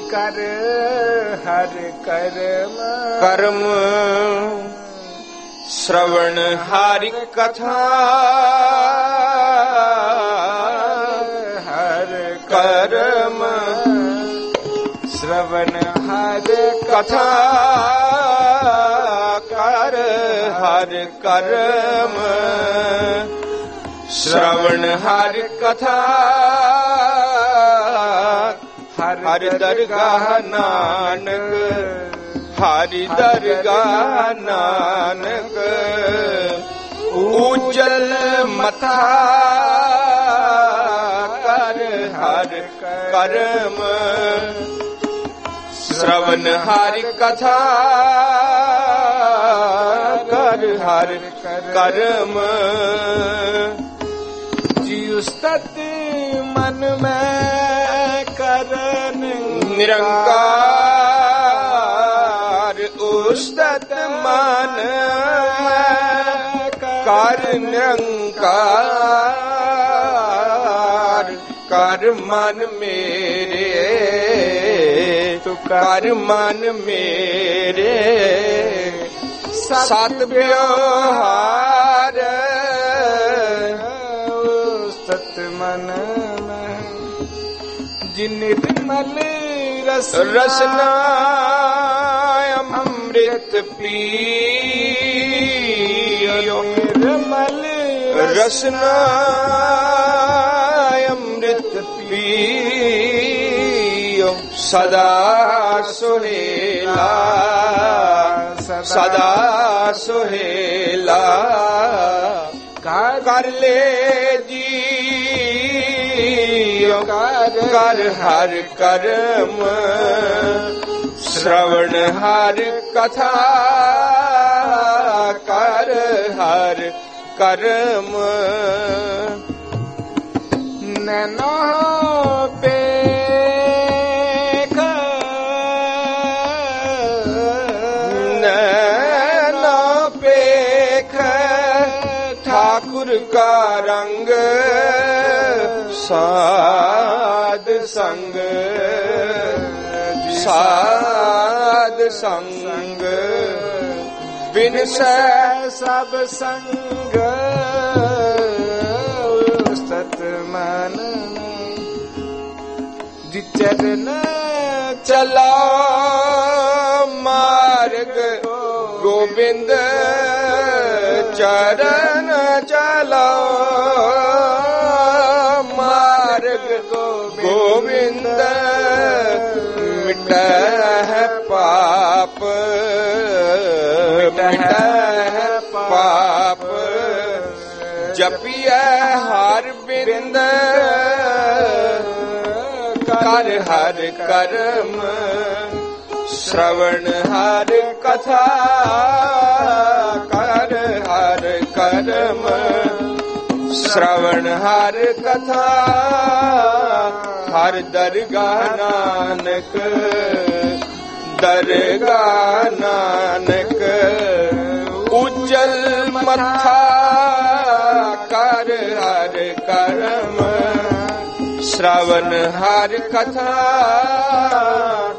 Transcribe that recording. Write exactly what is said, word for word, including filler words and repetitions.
ਕਰ ਹਰ ਕਰਮ ਕਰਮ ਸ਼੍ਰਵਣ ਹਰਿ ਕਥਾ ਹਰ ਕਰਮ ਸ਼੍ਰਵਣ ਹਰ ਕਥਾ ਕਰ ਹਰ ਕਰਮ ਸ਼੍ਰਵਣ ਹਰਿ ਕਥਾ ਹਰਿ ਦਰਗਾਹ ਨਾਨਕ ਹਰਿ ਦਰਗਾਹ ਨਾਨਕ ਉਜਲ ਮਥਾ ਕਰ ਹਰ ਕਰਮ ਸ਼੍ਰਵਣ ਹਰਿ ਕਥਾ ਕਰ ਹਰ ਕਰਮ ਜੀ ਉਸਤਤ ਮਨ ਮੈਂ ਕਰਨ ਨਿਰੰਕਾਰ ਉਸਤਤ ਮਨ ਕਰ ਨਿਰੰਕਾਰ ਕਰ ਮਨ ਮੇਰੇ ਤੂੰ ਕਰ ਮਨ ਮੇਰੇ ਸਤ ਵਿਵਹਾਰ ਸਤ ਮਨ ਮੈਂ ਜਿਨ ਨਿਰਮਲ ਰਸ ਰਸਨਾ ਅੰਮ੍ਰਿਤ ਪੀਓ ਨਿਰਮਲ ਰਸਨਾ ਅੰਮ੍ਰਿਤ ਪੀਓ ਸਦਾ ਸੁਹੇਲਾ ਸਦਾ ਸੁਹੇਲਾ ਕਰ ਲੈ ਜੀਓ ਕਰ ਹਰ ਕਰਮ ਸ਼੍ਰਵਣ ਹਰ ਕਥਾ ਕਰ ਹਰ ਕਰਮ ਨੈਨੋ ਪੇਖ ਨੈਨੋ ਪੇਖ ਠਾਕੁਰ ਕਾ ਰੰਗ ਸਾਧ ਸੰਗ ਸਾਧ ਸੰਗ ਬਿਨ ਸੈ ਸਭ ਸੰਗ ਸਤ ਮਨ ਜੀ ਚਰਨ ਚਲਾ ਮਾਰਗ ਗੋਬਿੰਦ ਚਰਨ ਚਲਾਓ ਮਾਰਗ ਗੋਬਿੰਦ ਮਿਟੈ ਪਾਪ ਮਿਟੈ ਪਾਪ ਜਪੀਐ ਹਰ ਬਿੰਦ ਕਰ ਹਰ ਕਰਮ ਸ਼੍ਰਵਣ ਹਰ ਕਥਾ ਕਰ ਹਰ ਕਰਮ ਸ਼੍ਰਵਣ ਹਰ ਕਥਾ ਹਰ ਦਰਗਾਹ ਨਾਨਕ ਦਰਗਾਹ ਨਾਨਕ ਉਜਲ ਮੱਥਾ ਕਰ ਹਰ ਕਰਮ ਸ਼੍ਰਵਣ ਹਰ ਕਥਾ